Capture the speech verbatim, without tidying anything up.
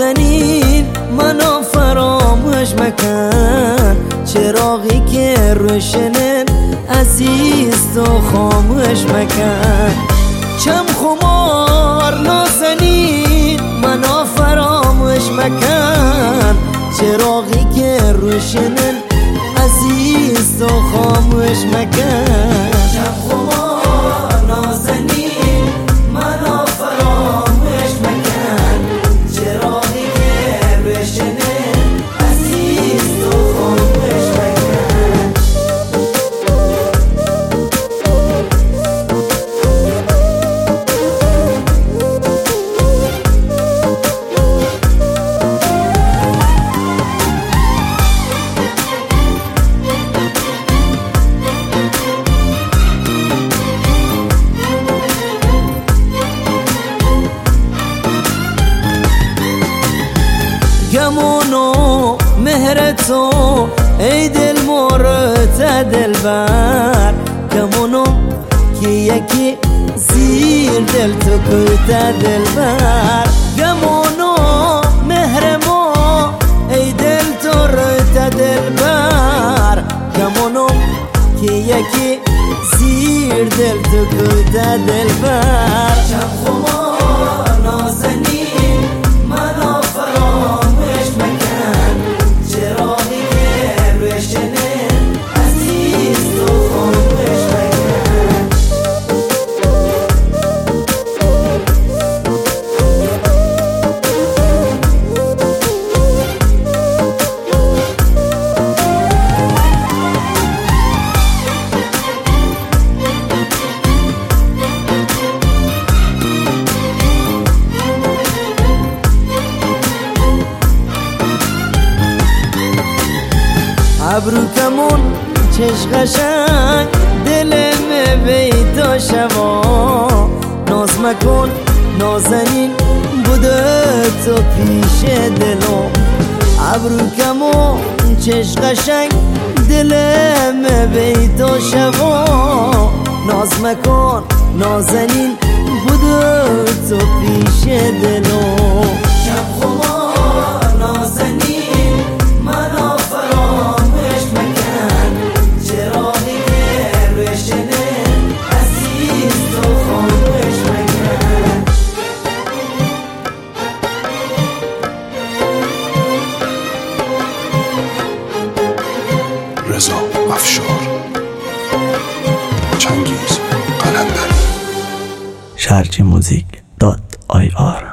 نازنین منو فراموش مکن، چراغی که روشنن عزیز تو خاموش مکن. چم خمار نازنین منو فراموش مکن، چراغی که روشنن عزیز تو خاموش مکن. چم خمار نازنین منو فراموش مکن، چراغی که روشنن عزیز تو خاموش مکن. گمونو مهر تو ای دل مورد دلبر، گمونو که یکی زیر دل تو کت دلبر. گمونو مهر ما ای دل تو رت دلبر، گمونو که یکی زیر دل تو کت دلبر. چم خمار نازنین منو فراموش مکن، چراغی که روشنن عزیز تو خاموش مکن. ابرو کمون چش قشنگ دلم بی تو شوا، ناز مکن نازنین بوده تو پیش دلم. ابرو کمون چش قشنگ دلم بی تو شوا، ناز مکن نازنین بوده تو پیش دلم. شب خمار نازنین منو فراموش مکن، چراغی که روشنن عزیز تو خاموش مکن. رضا افشار، چنگیز قلندری. شرجی موزیک دات آی آر